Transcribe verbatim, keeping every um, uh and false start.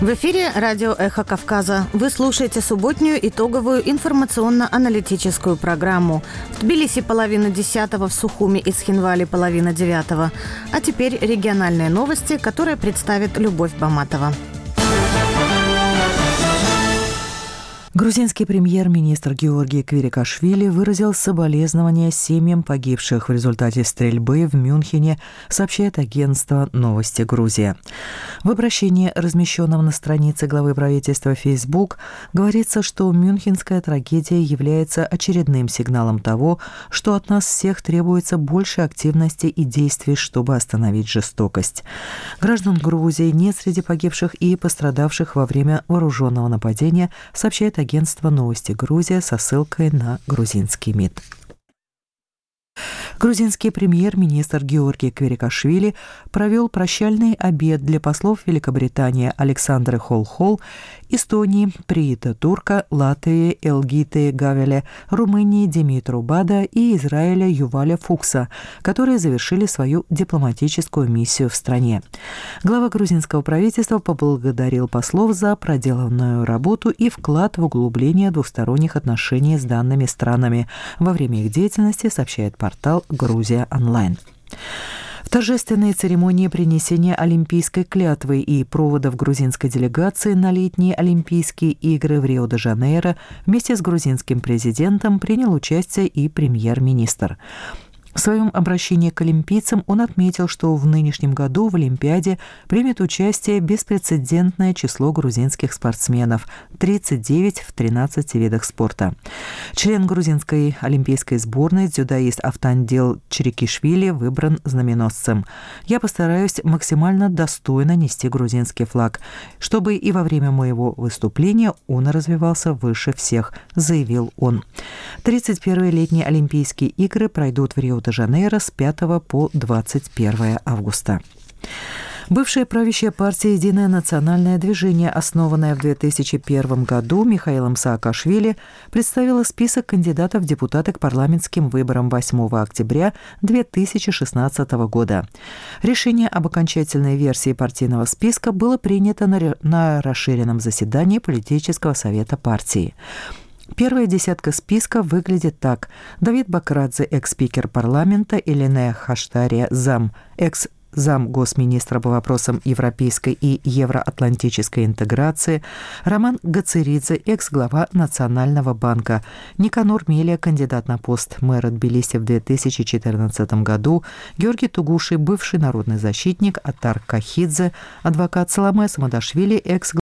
В эфире радио «Эхо Кавказа». Вы слушаете субботнюю итоговую информационно-аналитическую программу. В Тбилиси половина десятого, в Сухуми и Цхинвале половина девятого. А теперь региональные новости, которые представит Любовь Баматова. Грузинский премьер-министр Георгий Квирикашвили выразил соболезнования семьям погибших в результате стрельбы в Мюнхене, сообщает агентство «Новости Грузия». В обращении, размещенном на странице главы правительства Facebook, говорится, что мюнхенская трагедия является очередным сигналом того, что от нас всех требуется больше активности и действий, чтобы остановить жестокость. Граждан Грузии нет среди погибших и пострадавших во время вооруженного нападения, сообщает агентство «Новости Грузия» со ссылкой на грузинский МИД. Грузинский премьер-министр Георгий Квирикашвили провел прощальный обед для послов Великобритании Александры Холл-Холл, Эстонии Приита Турка, Латвии Элгиты Гавеля, Румынии Димитру Бада и Израиля Юваля Фукса, которые завершили свою дипломатическую миссию в стране. Глава грузинского правительства поблагодарил послов за проделанную работу и вклад в углубление двусторонних отношений с данными странами во время их деятельности, сообщает портал «Грузия онлайн». В торжественной церемонии принесения олимпийской клятвы и проводов грузинской делегации на летние Олимпийские игры в Рио-де-Жанейро вместе с грузинским президентом принял участие и премьер-министр. В своем обращении к олимпийцам он отметил, что в нынешнем году в Олимпиаде примет участие беспрецедентное число грузинских спортсменов – тридцать девять в тринадцати видах спорта. Член грузинской олимпийской сборной, дзюдоист Автандил Чирикишвили, выбран знаменосцем. «Я постараюсь максимально достойно нести грузинский флаг, чтобы и во время моего выступления он развивался выше всех», – заявил он. тридцать первые летние Олимпийские игры пройдут в Рио Рио-де-Жанейро с пятого по двадцать первое августа. Бывшая правящая партия «Единое национальное движение», основанная в две тысячи первом году Михаилом Саакашвили, представила список кандидатов в депутаты к парламентским выборам восьмого октября две тысячи шестнадцатого года. Решение об окончательной версии партийного списка было принято на, на расширенном заседании политического совета партии. Первая десятка списка выглядит так. Давид Бакрадзе, экс-спикер парламента, Элине Хаштария, зам, экс зам госминистра по вопросам европейской и евроатлантической интеграции, Роман Гацеридзе, экс-глава Национального банка, Никанор Мелия, кандидат на пост мэра Тбилиси в две тысячи четырнадцатом году, Георгий Тугуши, бывший народный защитник, Атар Кахидзе, адвокат Саламе Самадашвили, экс